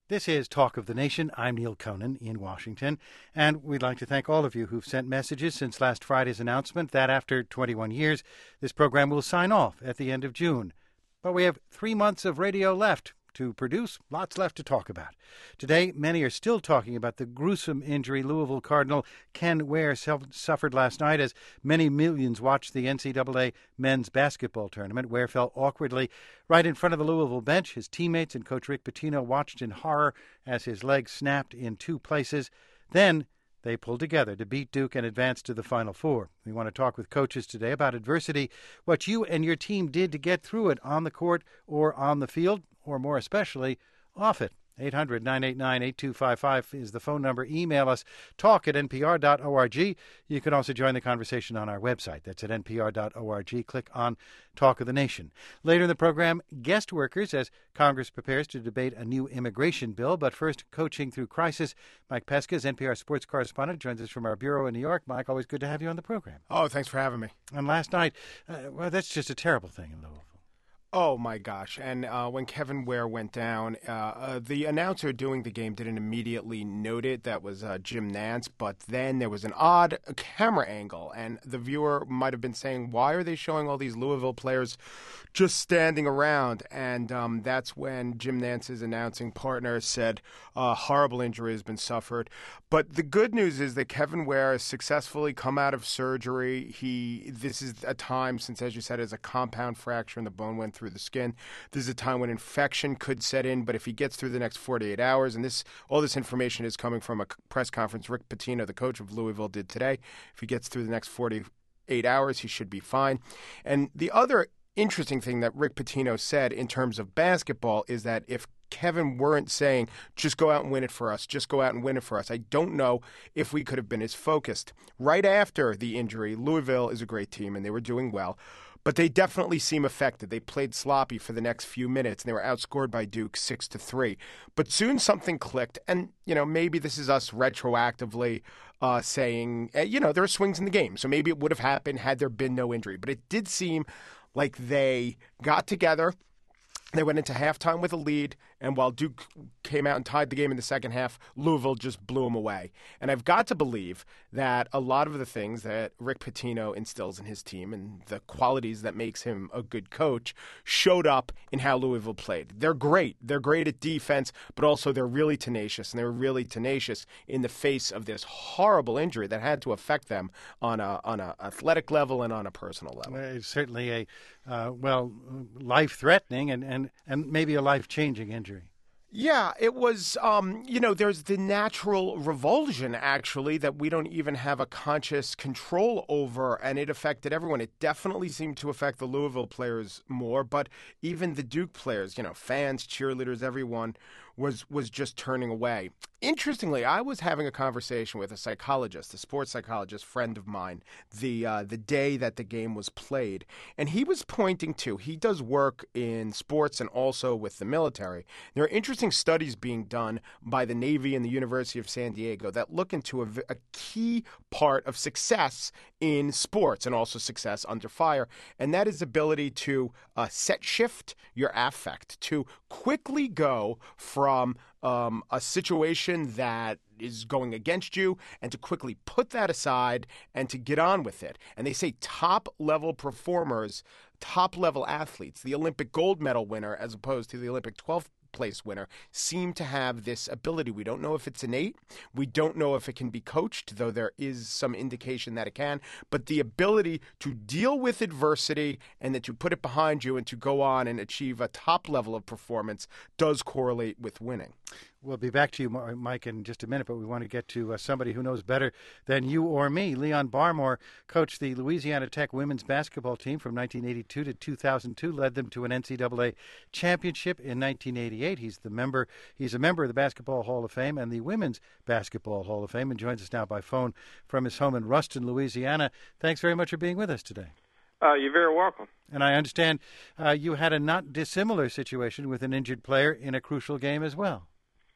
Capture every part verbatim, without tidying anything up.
This is Talk of the Nation. I'm Neil Conan in Washington, and we'd like to thank all of you who've sent messages since last Friday's announcement that after twenty-one years, this program will sign off at the end of June. But we have three months of radio left to produce, lots left to talk about. Today, many are still talking about the gruesome injury Louisville Cardinal Ken Ware suffered last night as many millions watched the N C double A men's basketball tournament. Ware fell awkwardly right in front of the Louisville bench. His teammates and Coach Rick Pitino watched in horror as his leg snapped in two places. Then they pulled together to beat Duke and advance to the Final Four. We want to talk with coaches today about adversity, what you and your team did to get through it on the court or on the field, or more especially, off it. eight hundred, nine eight nine, eight two five five is the phone number. Email us, talk at n p r dot org. You can also join the conversation on our website. That's at n p r dot org. Click on Talk of the Nation. Later in the program, guest workers as Congress prepares to debate a new immigration bill. But first, coaching through crisis. Mike Pesca, N P R sports correspondent, joins us from our bureau in New York. Mike, always good to have you on the program. Oh, thanks for having me. And last night, uh, well, that's just a terrible thing in Louisville. Oh, my gosh. And uh, when Kevin Ware went down, uh, uh, the announcer doing the game didn't immediately note it. That was uh, Jim Nantz. But then there was an odd camera angle, and the viewer might have been saying, why are they showing all these Louisville players just standing around? And um, that's when Jim Nantz's announcing partner said, uh, horrible injury has been suffered. But the good news is that Kevin Ware has successfully come out of surgery. He This is a time since, as you said, it's a compound fracture in the bone went through the skin. This is a time when infection could set in, but if he gets through the next forty-eight hours, and this all this information is coming from a press conference Rick Pitino, the coach of Louisville, did today. If he gets through the next forty-eight hours, he should be fine. And the other interesting thing that Rick Pitino said in terms of basketball is that if Kevin weren't saying, just go out and win it for us, just go out and win it for us, I don't know if we could have been as focused. Right after the injury, Louisville is a great team, and they were doing well. But they definitely seem affected. They played sloppy for the next few minutes, and they were outscored by Duke six to three. But soon something clicked, and you know maybe this is us retroactively uh, saying, you know, there are swings in the game, so maybe it would have happened had there been no injury. But it did seem like they got together. They went into halftime with a lead, and while Duke came out and tied the game in the second half, Louisville just blew them away. And I've got to believe that a lot of the things that Rick Pitino instills in his team and the qualities that makes him a good coach showed up in how Louisville played. They're great. They're great at defense, but also they're really tenacious, and they were really tenacious in the face of this horrible injury that had to affect them on a on a athletic level and on a personal level. Well, it's certainly a, uh, well, life-threatening and, and, and maybe a life-changing injury. Yeah, it was, um, you know, there's the natural revulsion, actually, that we don't even have a conscious control over, and it affected everyone. It definitely seemed to affect the Louisville players more, but even the Duke players, you know, fans, cheerleaders, everyone was was just turning away. Interestingly, I was having a conversation with a psychologist, a sports psychologist friend of mine, the uh, the day that the game was played, and he was pointing to, he does work in sports and also with the military. There are interesting studies being done by the Navy and the University of San Diego that look into a, a key part of success in sports and also success under fire, and that is ability to uh, set shift your affect, to quickly go from From um, a situation that is going against you and to quickly put that aside and to get on with it. And they say top-level performers, top-level athletes, the Olympic gold medal winner as opposed to the Olympic twelfth place winner, seem to have this ability. We don't know if it's innate. We don't know if it can be coached, though there is some indication that it can. But the ability to deal with adversity and then to put it behind you and to go on and achieve a top level of performance does correlate with winning. We'll be back to you, Mike, in just a minute, but we want to get to uh, somebody who knows better than you or me. Leon Barmore coached the Louisiana Tech women's basketball team from nineteen eighty-two to two thousand two, led them to an N C double A championship in nineteen eighty-eight. He's the member. He's a member of the Basketball Hall of Fame and the Women's Basketball Hall of Fame, and joins us now by phone from his home in Ruston, Louisiana. Thanks very much for being with us today. Uh, you're very welcome. And I understand uh, you had a not dissimilar situation with an injured player in a crucial game as well.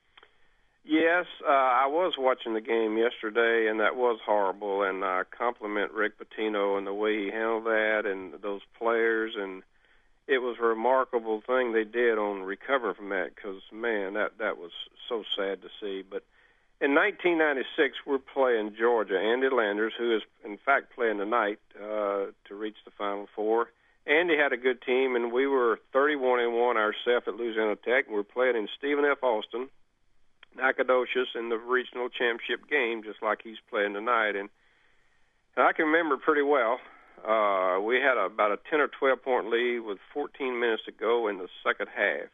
Yes, uh, I was watching the game yesterday, and that was horrible, and I compliment Rick Pitino and the way he handled that and those players. And, it was a remarkable thing they did on recovering from that because, man, that, that was so sad to see. But in nineteen ninety-six, we're playing Georgia. Andy Landers, who is, in fact, playing tonight uh, to reach the Final Four. Andy had a good team, and we were thirty-one and one ourselves at Louisiana Tech. We were playing in Stephen F. Austin, Nacogdoches, in the regional championship game, just like he's playing tonight. And, and I can remember pretty well. Uh, we had a, about a ten or twelve point lead with fourteen minutes to go in the second half.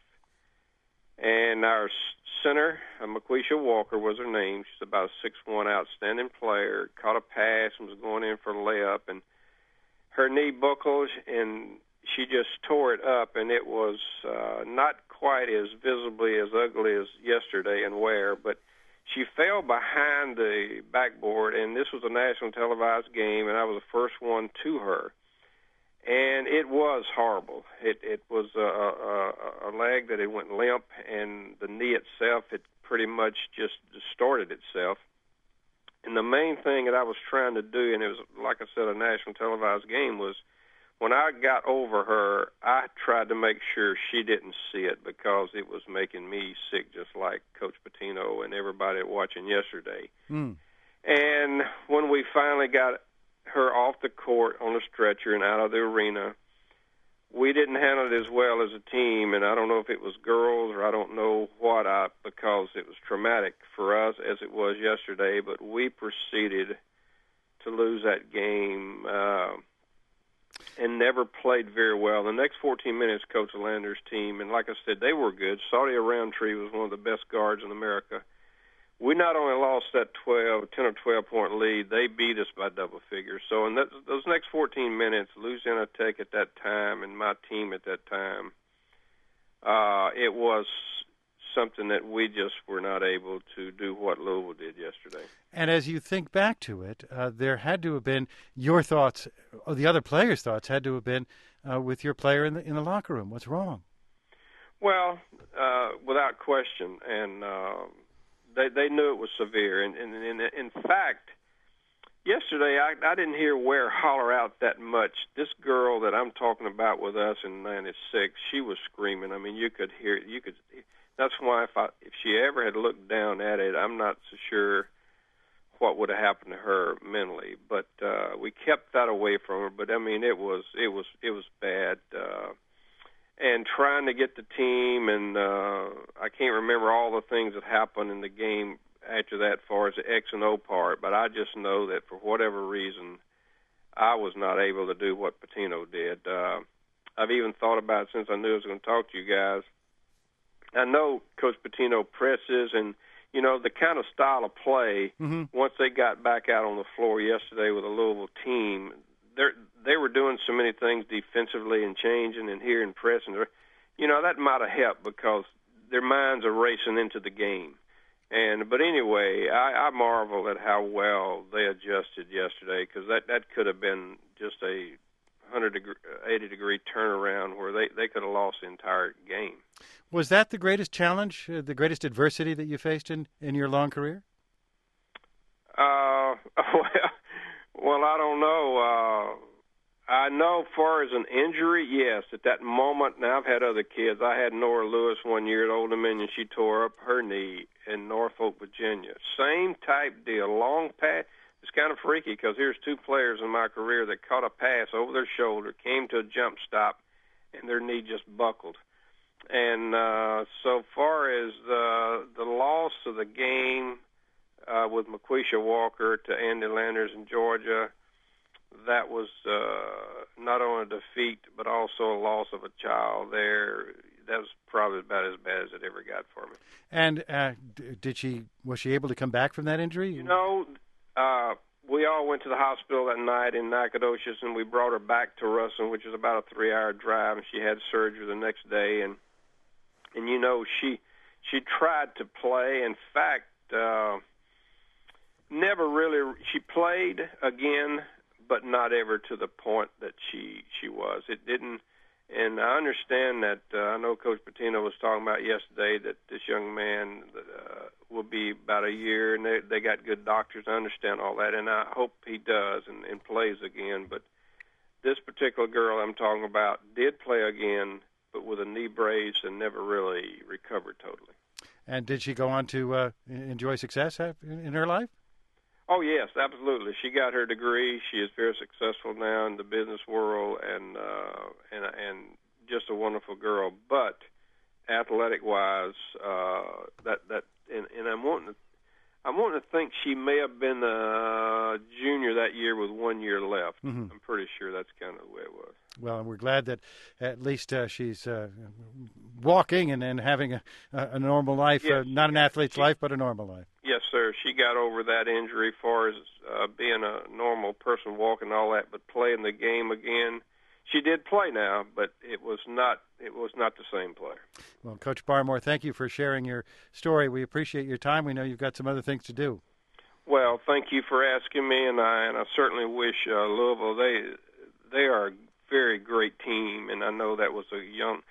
And our center, uh, McQuisha Walker was her name. She's about a six one outstanding player. Caught a pass and was going in for a layup. And her knee buckled, and she just tore it up. And it was uh, not quite as visibly as ugly as yesterday and where, but she fell behind the backboard, and this was a national televised game, and I was the first one to her. And it was horrible. It it was a, a, a leg that it went limp, and the knee itself, it pretty much just distorted itself. And the main thing that I was trying to do, and it was, like I said, a national televised game, was when I got over her, I tried to make sure she didn't see it because it was making me sick, just like Coach Pitino and everybody watching yesterday. Mm. And when we finally got her off the court on a stretcher and out of the arena, we didn't handle it as well as a team, and I don't know if it was girls or I don't know what, I, because it was traumatic for us as it was yesterday, but we proceeded to lose that game uh, and never played very well. The next fourteen minutes, Coach Landers' team, and like I said, they were good. Saudia Roundtree was one of the best guards in America. We not only lost that twelve, ten or twelve point lead, they beat us by double figures. So in that, those next fourteen minutes, Louisiana Tech at that time and my team at that time, uh, it was something that we just were not able to do what Louisville did yesterday. And as you think back to it, uh, there had to have been your thoughts, or the other players' thoughts had to have been uh, with your player in the in the locker room. What's wrong? Well, uh, without question, and uh, they they knew it was severe. And, and, and in fact, yesterday I, I didn't hear Ware holler out that much. This girl that I'm talking about with us in ninety-six, she was screaming. I mean, you could hear it. You could. That's why if I, if she ever had looked down at it, I'm not so sure what would have happened to her mentally. But uh, we kept that away from her. But I mean, it was it was it was bad. Uh, and trying to get the team, and uh, I can't remember all the things that happened in the game after that, as far as the X and O part. But I just know that for whatever reason, I was not able to do what Pitino did. Uh, I've even thought about it since I knew I was going to talk to you guys. I know Coach Pitino presses and, you know, the kind of style of play, mm-hmm. once they got back out on the floor yesterday with a Louisville team, they're, they were doing so many things defensively and changing and here and pressing. You know, that might have helped because their minds are racing into the game. And But anyway, I, I marvel at how well they adjusted yesterday because that, that could have been just a one hundred eighty degree turnaround where they, they could have lost the entire game. Was that the greatest challenge, uh, the greatest adversity that you faced in, in your long career? Uh, well, well, I don't know. Uh, I know as far as an injury, yes, at that moment. Now, I've had other kids. I had Nora Lewis one year at Old Dominion. She tore up her knee in Norfolk, Virginia. Same type deal, long pass. It's kind of freaky because here's two players in my career that caught a pass over their shoulder, came to a jump stop, and their knee just buckled. And uh, so far as the, the loss of the game uh, with McQuisha Walker to Andy Landers in Georgia, that was uh, not only a defeat but also a loss of a child there. That was probably about as bad as it ever got for me. And uh, did she was she able to come back from that injury? You know, uh, we all went to the hospital that night in Nacogdoches, and we brought her back to Ruston, which is about a three-hour drive, and she had surgery the next day. And, and you know, she she tried to play. In fact, uh, never really – she played again, but not ever to the point that she, she was. It didn't – and I understand that uh, I know Coach Pitino was talking about yesterday that this young man uh, will be about a year, and they, they got good doctors. I understand all that, and I hope he does and, and plays again. But this particular girl I'm talking about did play again, but with a knee brace and never really recovered totally. And did she go on to uh, enjoy success in her life? Oh, yes, absolutely. She got her degree. She is very successful now in the business world, and uh, and and just a wonderful girl. But athletic-wise, uh, that that and, and I'm wanting to, I'm wanting to think she may have been a junior that year with one year left. Mm-hmm. I'm pretty sure that's kind of the way it was. Well, we're glad that at least uh, she's uh, walking and, and having a, a normal life, yes, uh, not an athlete's she, life, but a normal life. Yes, sir. She got over that injury as far as uh, being a normal person walking and all that, but playing the game again. She did play now, but it was not it was not the same player. Well, Coach Barmore, thank you for sharing your story. We appreciate your time. We know you've got some other things to do. Well, thank you for asking me, and I and I certainly wish uh, Louisville, they they are a very great team, and I know that was a young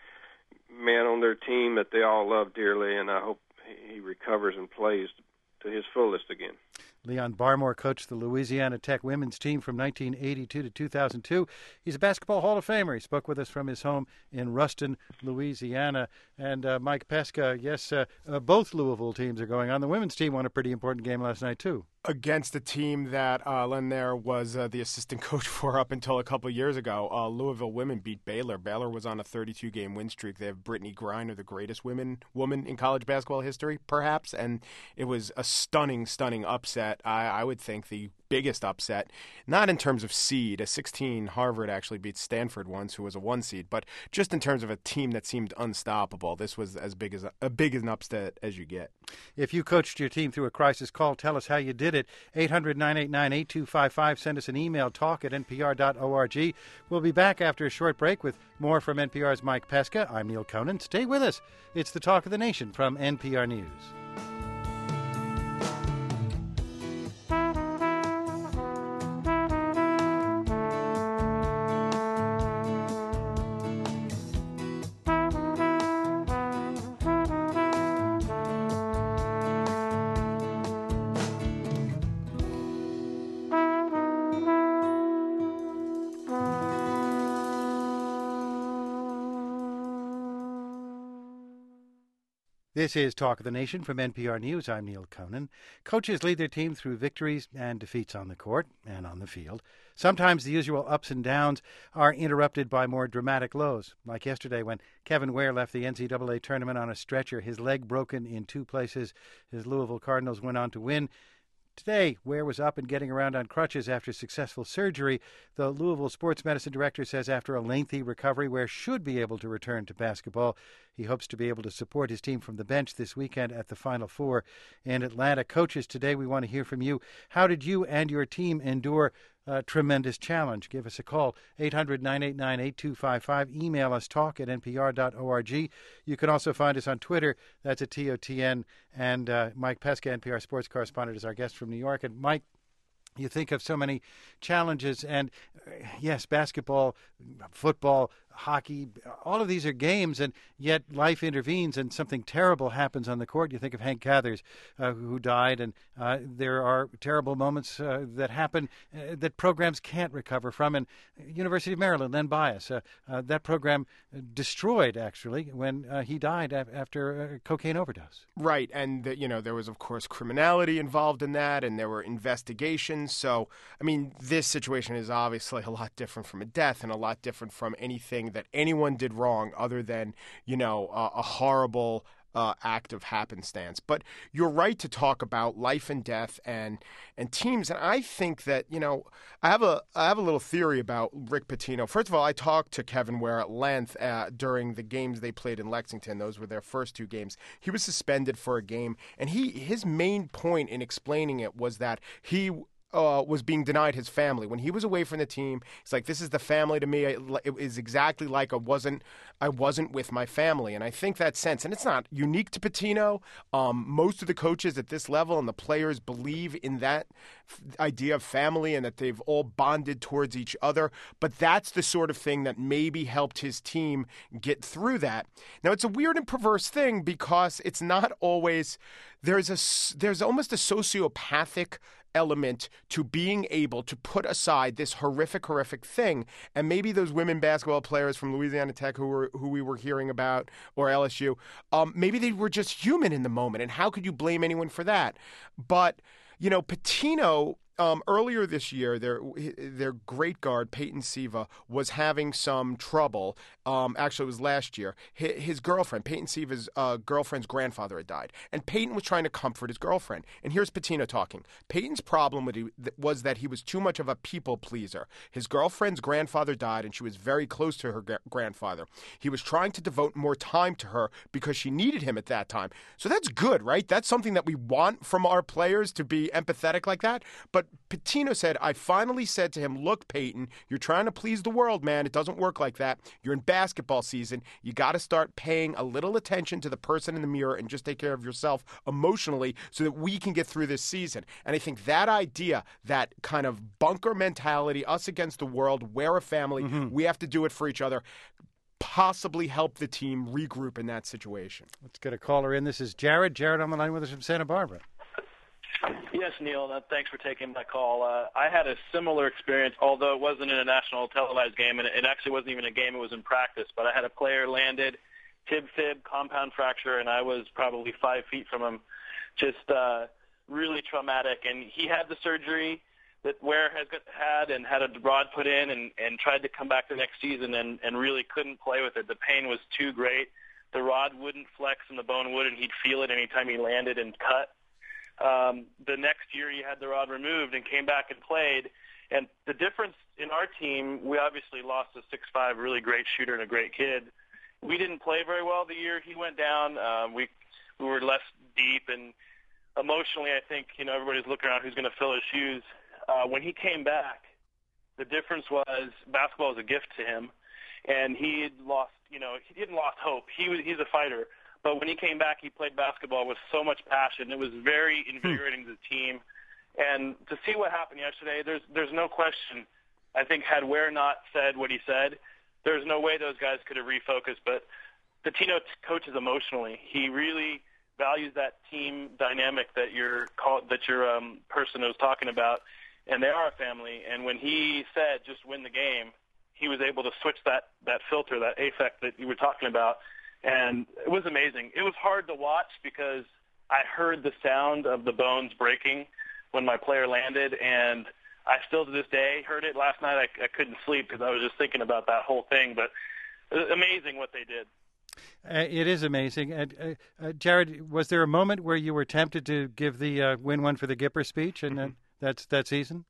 man on their team that they all love dearly, and I hope he recovers and plays to his fullest again. Leon Barmore coached the Louisiana Tech women's team from nineteen eighty-two to two thousand two. He's a Basketball Hall of Famer. He spoke with us from his home in Ruston, Louisiana. And uh, Mike Pesca, yes, uh, uh, both Louisville teams are going on. The women's team won a pretty important game last night, too. Against a team that uh, Len there was uh, the assistant coach for up until a couple of years ago. Uh, Louisville women beat Baylor. Baylor was on a thirty-two game win streak. They have Brittany Griner, the greatest women woman in college basketball history, perhaps. And it was a stunning, stunning upset. I, I would think the biggest upset, not in terms of seed. A sixteen Harvard actually beat Stanford once, who was a one seed, but just in terms of a team that seemed unstoppable. This was as big as a big as an upset as you get. If you coached your team through a crisis call, tell us how you did it. eight hundred, nine eight nine, eight two five five. Send us an email, talk at N P R dot org. We'll be back after a short break with more from N P R's Mike Pesca. I'm Neil Conan. Stay with us. It's the Talk of the Nation from N P R News. This is Talk of the Nation from N P R News. I'm Neil Conan. Coaches lead their team through victories and defeats on the court and on the field. Sometimes the usual ups and downs are interrupted by more dramatic lows, like yesterday when Kevin Ware left the N C double A tournament on a stretcher, his leg broken in two places. His Louisville Cardinals went on to win. Today, Ware was up and getting around on crutches after successful surgery. The Louisville sports medicine director says after a lengthy recovery, Ware should be able to return to basketball. He hopes to be able to support his team from the bench this weekend at the Final Four in Atlanta. Coaches, today we want to hear from you. How did you and your team endure a tremendous challenge? Give us a call, eight hundred, nine eight nine, eight two five five. Email us, talk at N P R dot org. You can also find us on Twitter. That's at T O T N. And uh, Mike Pesca, N P R sports correspondent, is our guest from New York. And Mike, you think of so many challenges, and uh, yes, basketball, football, hockey, all of these are games, and yet life intervenes and something terrible happens on the court. You think of Hank Cathers, uh, who died, and uh, there are terrible moments uh, that happen uh, that programs can't recover from. And University of Maryland, Len Bias, uh, uh, that program destroyed, actually, when uh, he died af- after a cocaine overdose. Right, and the, you know, there was, of course, criminality involved in that, and there were investigations. So, I mean, this situation is obviously a lot different from a death and a lot different from anything that anyone did wrong other than, you know, uh, a horrible uh, act of happenstance. But you're right to talk about life and death and and teams. And I think that, you know, I have a I have a little theory about Rick Pitino. First of all, I talked to Kevin Ware at length uh, during the games they played in Lexington. Those were their first two games. He was suspended for a game, and he his main point in explaining it was that he Uh, was being denied his family. When he was away from the team, he's like, this is the family to me. It, it is exactly like I wasn't I wasn't with my family. And I think that sense, and it's not unique to Pitino. Um, most of the coaches at this level and the players believe in that f- idea of family and that they've all bonded towards each other. But that's the sort of thing that maybe helped his team get through that. Now, it's a weird and perverse thing because it's not always, there's a, there's almost a sociopathic element to being able to put aside this horrific, horrific thing. And maybe those women basketball players from Louisiana Tech who were who we were hearing about, or L S U, um, maybe they were just human in the moment. And how could you blame anyone for that? But, you know, Pitino, Um, earlier this year, their their great guard, Peyton Siva, was having some trouble. Um, actually, it was last year. His, his girlfriend, Peyton Siva's uh, girlfriend's grandfather had died. And Peyton was trying to comfort his girlfriend. And here's Pitino talking. Peyton's problem with he, was that he was too much of a people pleaser. His girlfriend's grandfather died, and she was very close to her gra- grandfather. He was trying to devote more time to her because she needed him at that time. So that's good, right? That's something that we want from our players, to be empathetic like that. But Pitino said, I finally said to him, look, Peyton, you're trying to please the world, man. It doesn't work like that. You're in basketball season. You got to start paying a little attention to the person in the mirror and just take care of yourself emotionally so that we can get through this season. And I think that idea, that kind of bunker mentality, us against the world, we're a family, mm-hmm. we have to do it for each other, possibly help the team regroup in that situation. Let's get a caller in. This is Jared. Jared on the line with us from Santa Barbara. Yes, Neil, thanks for taking my call. Uh, I had a similar experience, although it wasn't in a national televised game, and it actually wasn't even a game, it was in practice. But I had a player landed, tib-fib, compound fracture, and I was probably five feet from him, just uh, really traumatic. And he had the surgery that Ware has had and had a rod put in and, and tried to come back the next season and, and really couldn't play with it. The pain was too great. The rod wouldn't flex and the bone would, and he'd feel it anytime he landed and cut. Um, the next year he had the rod removed and came back and played. And the difference in our team, we obviously lost a six five really great shooter and a great kid. We didn't play very well the year he went down. Um, we we were less deep, and emotionally I think, you know, everybody's looking around who's going to fill his shoes. Uh, when he came back, the difference was basketball was a gift to him, and he had lost, you know, he didn't lost hope. He was he's a fighter. But when he came back, he played basketball with so much passion. It was very invigorating to the team. And to see what happened yesterday, there's there's no question. I think had Ware not said what he said, there's no way those guys could have refocused. But Pitino coaches emotionally. He really values that team dynamic that your call, that your um, person was talking about, and they are a family. And when he said just win the game, he was able to switch that that filter, that affect that you were talking about. And it was amazing. It was hard to watch because I heard the sound of the bones breaking when my player landed, and I still to this day heard it. Last night I, I couldn't sleep because I was just thinking about that whole thing. But it was amazing what they did. Uh, it is amazing. Uh, uh, Jared, was there a moment where you were tempted to give the uh, win one for the Gipper speech and uh, that's that season?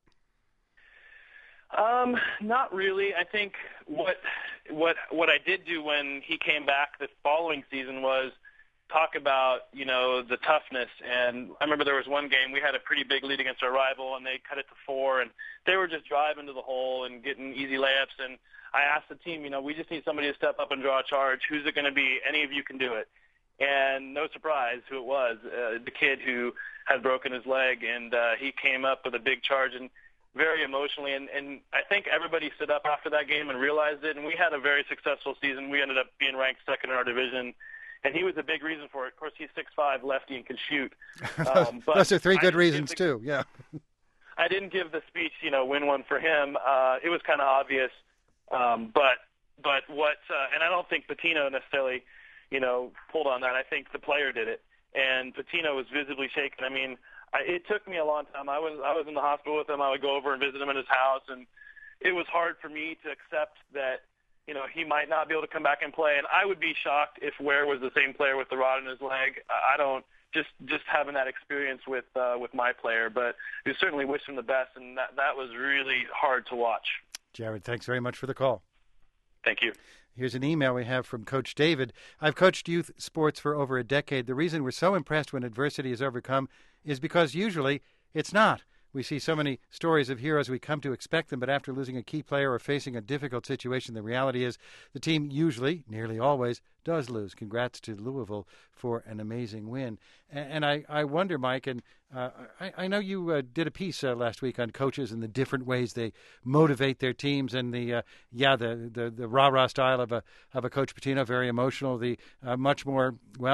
Um, not really. I think what what what I did do when he came back the following season was talk about, you know, the toughness. And I remember there was one game we had a pretty big lead against our rival, and they cut it to four, and they were just driving to the hole and getting easy layups. And I asked the team, you know, we just need somebody to step up and draw a charge. Who's it going to be? Any of you can do it. And no surprise who it was, uh, the kid who had broken his leg, and uh, he came up with a big charge and very emotionally, and, and I think everybody stood up after that game and realized it, and we had a very successful season. We ended up being ranked second in our division, and he was a big reason for it. Of course, he's six five, lefty, and can shoot. Um, but Those are three good reasons, the, too, yeah. I didn't give the speech, you know, win one for him. Uh, it was kind of obvious, um, but but what uh, – and I don't think Pitino necessarily, you know, pulled on that. I think the player did it, and Pitino was visibly shaken. I mean – I, it took me a long time. I was I was in the hospital with him. I would go over and visit him in his house, and it was hard for me to accept that, you know, he might not be able to come back and play. And I would be shocked if Ware was the same player with the rod in his leg. I don't just just having that experience with uh, with my player, but we certainly wish him the best, and that that was really hard to watch. Jared, thanks very much for the call. Thank you. Here's an email we have from Coach David. I've coached youth sports for over a decade. The reason we're so impressed when adversity is overcome is because usually it's not. We see so many stories of heroes we come to expect them, but after losing a key player or facing a difficult situation, the reality is the team usually, nearly always, does lose. Congrats to Louisville for an amazing win. And, and I, I wonder, Mike, and uh, I, I know you uh, did a piece uh, last week on coaches and the different ways they motivate their teams, and the uh, yeah, the, the the rah-rah style of a of a Coach Pitino, very emotional. The uh, much more well.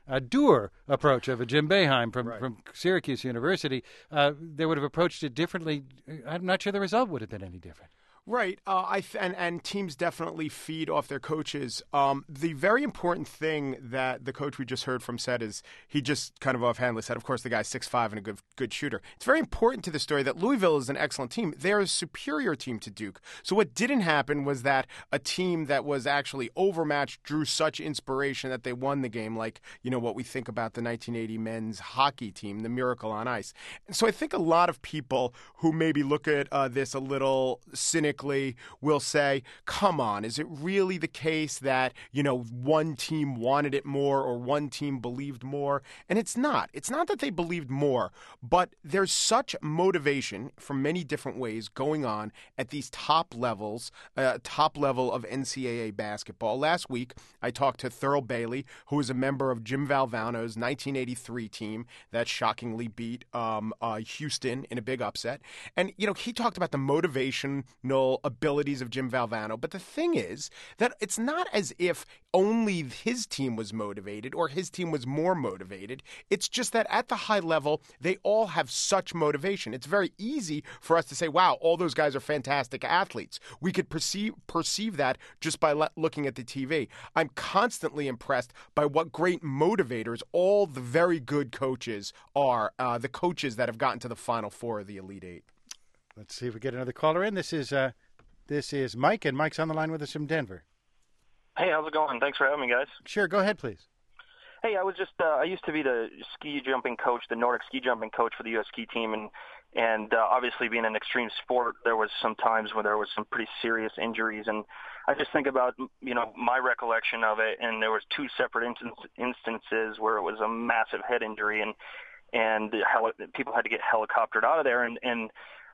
uh, dour approach of a Jim Boeheim from, Right. from Syracuse University, uh, they would have approached it differently. I'm not sure the result would have been any different. Right, uh, I th- and and teams definitely feed off their coaches. Um, the very important thing that the coach we just heard from said is he just kind of offhandedly said, of course, the guy's six five and a good good shooter. It's very important to the story that Louisville is an excellent team. They're a superior team to Duke. So what didn't happen was that a team that was actually overmatched drew such inspiration that they won the game, like you know what we think about the nineteen eighty men's hockey team, the Miracle on Ice. And so I think a lot of people who maybe look at uh, this a little cynically will say, come on, is it really the case that, you know, one team wanted it more or one team believed more? And it's not. It's not that they believed more, but there's such motivation from many different ways going on at these top levels, uh, top level of N C double A basketball. Last week, I talked to Thurl Bailey, who is a member of Jim Valvano's nineteen eighty-three team that shockingly beat um, uh, Houston in a big upset. And, you know, he talked about the motivational abilities of Jim Valvano. But the thing is that it's not as if only his team was motivated or his team was more motivated. It's just that at the high level, they all have such motivation. It's very easy for us to say, wow, all those guys are fantastic athletes. We could perceive perceive that just by le- looking at the T V. I'm constantly impressed by what great motivators all the very good coaches are, uh, the coaches that have gotten to the Final Four of the Elite Eight. Let's see if we get another caller in. This is uh, this is Mike, and Mike's on the line with us from Denver. Hey, how's it going? Thanks for having me, guys. Sure, go ahead, please. Hey, I was just uh, I used to be the ski jumping coach, the Nordic ski jumping coach for the U S ski team, and and uh, obviously being an extreme sport, there was some times where there was some pretty serious injuries, and I just think about, you know, my recollection of it, and there was two separate instance, instances where it was a massive head injury, and and how people had to get helicoptered out of there, and and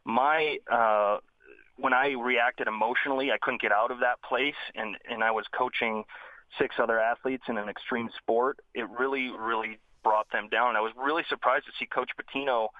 my uh, when I reacted emotionally, I couldn't get out of that place, and and I was coaching six other athletes in an extreme sport. It really, really brought them down. I was really surprised to see Coach Pitino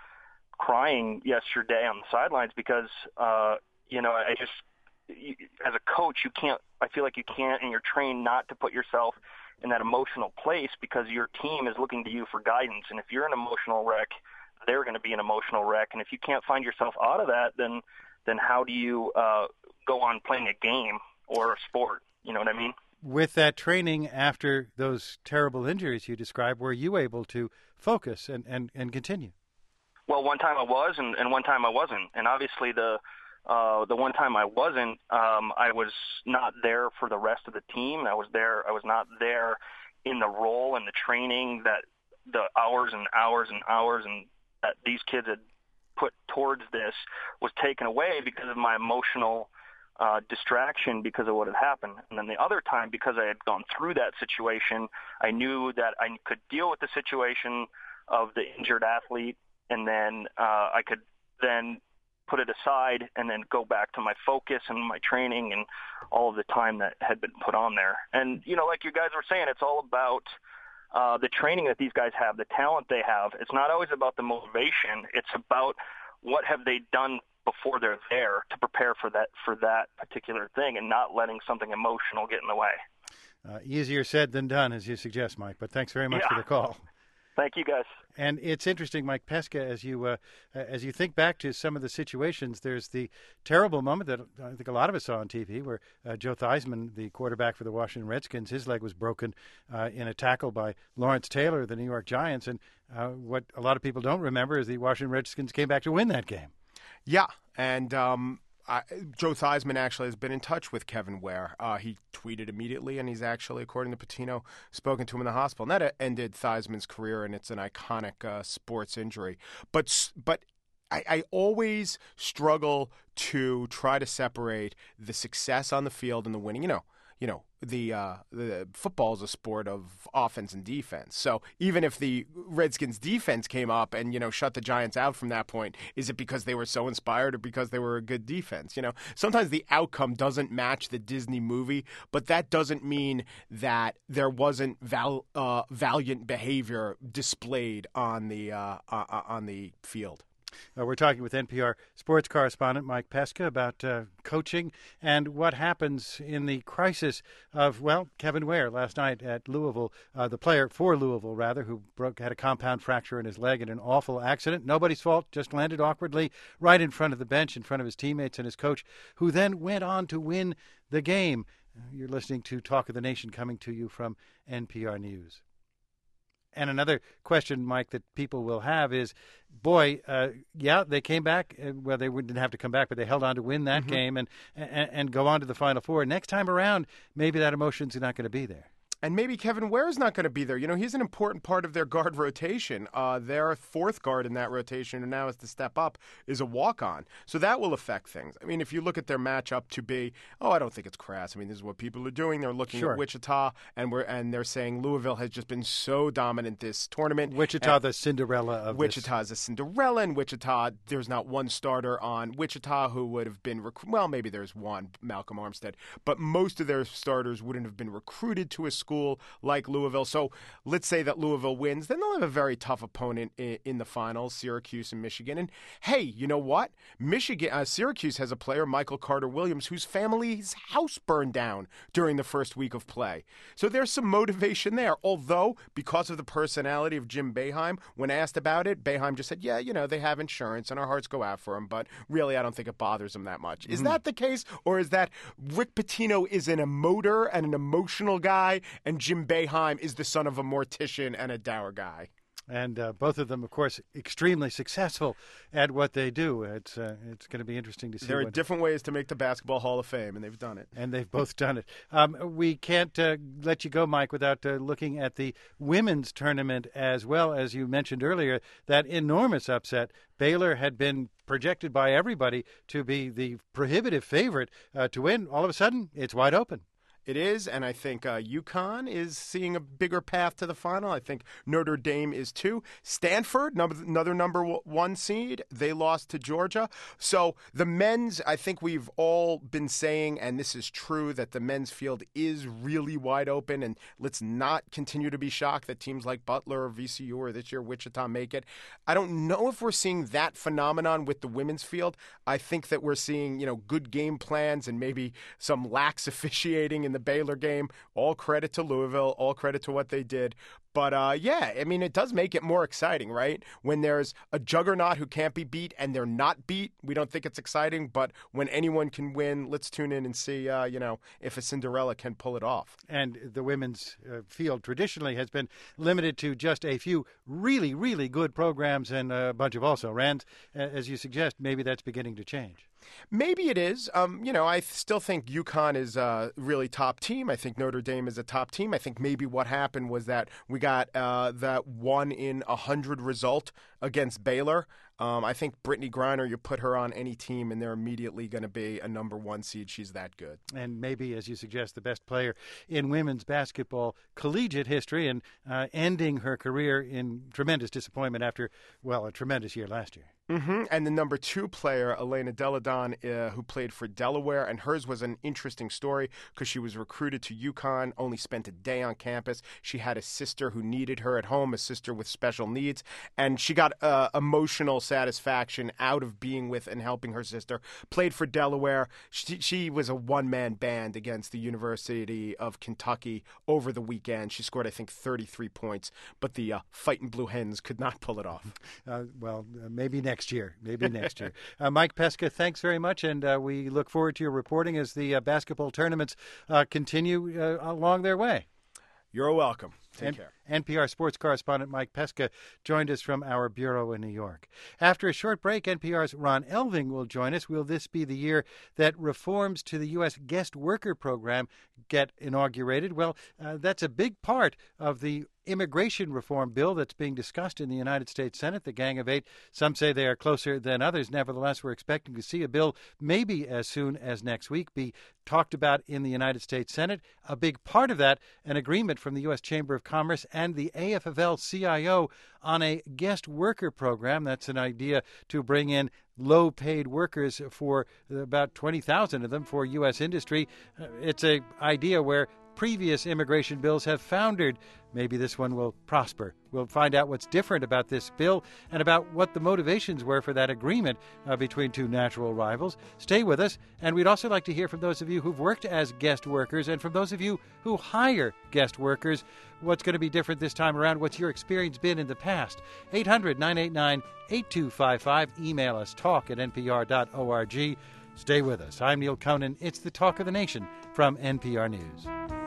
crying yesterday on the sidelines because, uh, you know, I just, you, as a coach, you can't, I feel like you can't, and you're trained not to put yourself in that emotional place because your team is looking to you for guidance. And if you're an emotional wreck, they're going to be an emotional wreck. And if you can't find yourself out of that, then, then how do you uh, go on playing a game or a sport? You know what I mean? With that training after those terrible injuries you described, were you able to focus and, and, and continue? Well, one time I was, and, and one time I wasn't. And obviously the uh, the one time I wasn't, um, I was not there for the rest of the team. I was there. I was not there in the role and the training that the hours and hours and hours and that these kids had put towards this was taken away because of my emotional uh, distraction because of what had happened. And then the other time, because I had gone through that situation, I knew that I could deal with the situation of the injured athlete, and then uh, I could then put it aside and then go back to my focus and my training and all of the time that had been put on there. And, you know, like you guys were saying, it's all about uh, the training that these guys have, the talent they have. It's not always about the motivation. It's about what have they done before they're there to prepare for that for that particular thing and not letting something emotional get in the way. Uh, easier said than done, as you suggest, Mike, but thanks very much Yeah. for the call. Thank you, guys. And it's interesting, Mike Pesca, as you uh, as you think back to some of the situations, there's the terrible moment that I think a lot of us saw on T V where uh, Joe Theismann, the quarterback for the Washington Redskins, his leg was broken uh, in a tackle by Lawrence Taylor of the New York Giants. And uh, what a lot of people don't remember is the Washington Redskins came back to win that game. Yeah, and um, I, Joe Theismann actually has been in touch with Kevin Ware. Uh, he tweeted immediately, and he's actually, according to Pitino, spoken to him in the hospital. And that ended Theismann's career, and it's an iconic uh, sports injury. But but I, I always struggle to try to separate the success on the field and the winning. You know, you know the uh, the football is a sport of offense and defense. So even if the Redskins defense came up and, you know, shut the Giants out from that point, is it because they were so inspired or because they were a good defense? You know, sometimes the outcome doesn't match the Disney movie, but that doesn't mean that there wasn't val- uh, valiant behavior displayed on the uh, uh, on the field. Uh, we're talking with N P R sports correspondent Mike Pesca about uh, coaching and what happens in the crisis of, well, Kevin Ware last night at Louisville, uh, the player for Louisville, rather, who broke had a compound fracture in his leg in an awful accident. Nobody's fault, just landed awkwardly right in front of the bench, in front of his teammates and his coach, who then went on to win the game. You're listening to Talk of the Nation, coming to you from N P R News. And another question, Mike, that people will have is, boy, uh, yeah, they came back. Uh, well, they didn't have to come back, but they held on to win that mm-hmm. game and, and and go on to the Final Four. Next time around, maybe that emotion's not going to be there. And maybe Kevin Ware's not going to be there. You know, he's an important part of their guard rotation. Uh, their fourth guard in that rotation, who now has to step up, is a walk-on. So that will affect things. I mean, if you look at their matchup to be, oh, I don't think it's crass. I mean, this is what people are doing. They're looking sure. at Wichita, and we're and they're saying Louisville has just been so dominant this tournament. Wichita, and the Cinderella of Wichita this. is a Cinderella, and Wichita, there's not one starter on Wichita who would have been, rec- well, maybe there's one, Malcolm Armstead, but most of their starters wouldn't have been recruited to a school like Louisville. So let's say that Louisville wins, then they'll have a very tough opponent in, in the finals, Syracuse and Michigan. And hey, you know what? Michigan, uh, Syracuse has a player, Michael Carter-Williams, whose family's house burned down during the first week of play. So there's some motivation there. Although, because of the personality of Jim Boeheim, when asked about it, Boeheim just said, yeah, you know, they have insurance and our hearts go out for him, but really I don't think it bothers him that much. Mm-hmm. Is that the case? Or is that Rick Pitino is an emoter and an emotional guy, and Jim Boeheim is the son of a mortician and a dour guy? And uh, both of them, of course, extremely successful at what they do. It's uh, it's going to be interesting to see. There are different ways to make the Basketball Hall of Fame, and they've done it. And they've both done it. Um, we can't uh, let you go, Mike, without uh, looking at the women's tournament as well. As you mentioned earlier, that enormous upset. Baylor had been projected by everybody to be the prohibitive favorite uh, to win. All of a sudden, it's wide open. It is, and I think uh, UConn is seeing a bigger path to the final. I think Notre Dame is too. Stanford, number, another number one seed, they lost to Georgia. So the men's, I think we've all been saying, and this is true, that the men's field is really wide open, and let's not continue to be shocked that teams like Butler or V C U or this year Wichita make it. I don't know if we're seeing that phenomenon with the women's field. I think that we're seeing, you know, good game plans and maybe some lax officiating in the Baylor game. All credit to Louisville, all credit to what they did. But, uh, yeah, I mean, it does make it more exciting, right? When there's a juggernaut who can't be beat and they're not beat, we don't think it's exciting. But when anyone can win, let's tune in and see, uh, you know, if a Cinderella can pull it off. And the women's uh, field traditionally has been limited to just a few really, really good programs and a bunch of also-rans. As you suggest, maybe that's beginning to change. Maybe it is. Um, you know, I still think UConn is a really top team. I think Notre Dame is a top team. I think maybe what happened was that we got uh, that one in a hundred result against Baylor. Um, I think Brittany Griner, you put her on any team, and they're immediately going to be a number one seed. She's that good. And maybe, as you suggest, the best player in women's basketball collegiate history, and uh, ending her career in tremendous disappointment after, well, a tremendous year last year. Mm-hmm. And the number two player, Elena Deladon, uh, who played for Delaware, and hers was an interesting story because she was recruited to UConn, only spent a day on campus. She had a sister who needed her at home, a sister with special needs, and she got uh, emotional satisfaction out of being with and helping her sister. Played for Delaware. She, she was a one-man band against the University of Kentucky over the weekend. She scored, I think, thirty-three points, but the uh, Fightin' Blue Hens could not pull it off. Uh, well, uh, maybe next Next year, maybe next year. Uh, Mike Pesca, thanks very much, and uh, we look forward to your reporting as the uh, basketball tournaments uh, continue uh, along their way. You're welcome. Take N- care. N P R sports correspondent Mike Pesca joined us from our bureau in New York. After a short break, N P R's Ron Elving will join us. Will this be the year that reforms to the U S guest worker program get inaugurated? Well, uh, that's a big part of the immigration reform bill that's being discussed in the United States Senate, the Gang of Eight. Some say they are closer than others. Nevertheless, we're expecting to see a bill maybe as soon as next week be talked about in the United States Senate. A big part of that, an agreement from the U S Chamber of Commerce and the A F F L C I O on a guest worker program. That's an idea to bring in low-paid workers for about twenty thousand of them for U S industry. It's an idea where previous immigration bills have foundered. Maybe this one will prosper. We'll find out what's different about this bill and about what the motivations were for that agreement uh, between two natural rivals. Stay with us, and we'd also like to hear from those of you who've worked as guest workers and from those of you who hire guest workers. What's going to be different this time around? What's your experience been in the past? eight hundred, nine eight nine, eight two five five. Email us, talk at n p r dot org. Stay with us. I'm Neil Conan. It's the Talk of the Nation from N P R News.